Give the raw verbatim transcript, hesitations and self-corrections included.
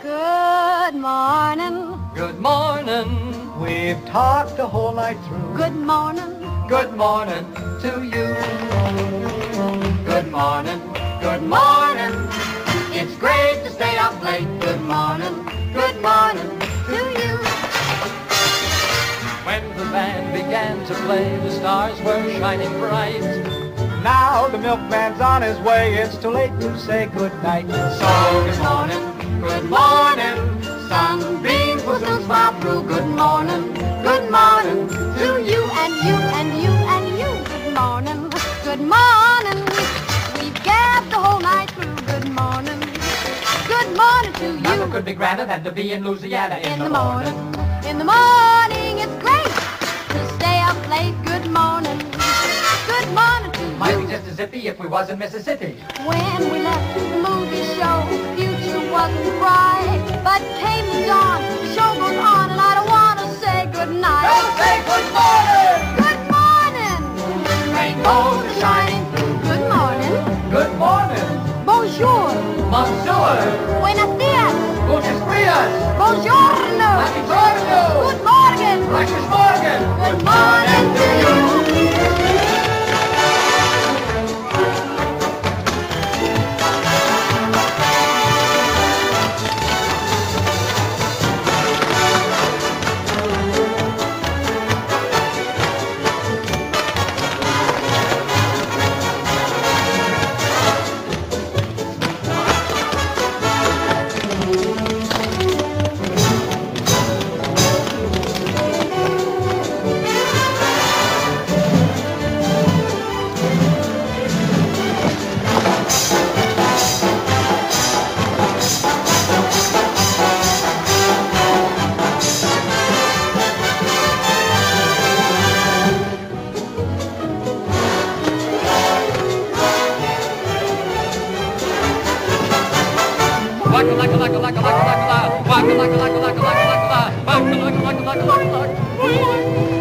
Good morning. Good morning. We've talked the whole night through. Good morning. Good morning to you. Good morning. Good morning. It's great to stay up late. Good morning. Good morning to you. When the band began to play, the stars were shining bright. Now the milkman's on his way. It's too late to say good night. So good morning. Good morning. Sunbeams will soon smile through. Good morning. Good morning To you and you and you and you. Good morning. Good morning. We've gabbed the whole night through. Good morning. Good morning to you. Nothing could be grander than to be in Louisiana in, In the morning. In the morning, it's great to stay up late. Good morning. Good morning to you. Might be just as zippy if we was in Mississippi. When we left the movie show, the future wasn't bright. But came the dawn, the show goes on, and I don't want to say goodnight. Don't say good morning! Good morning. Rainbows are shining through. Good morning. Good morning, Bonjour. Monsieur. Buenos dias. Gutes Dias. Buongiorno. Buongiorno. Good morning. Gutes Morgen. Good morning to you. Laka laka laka laka laka laka laka laka laka laka laka laka laka laka laka laka laka laka laka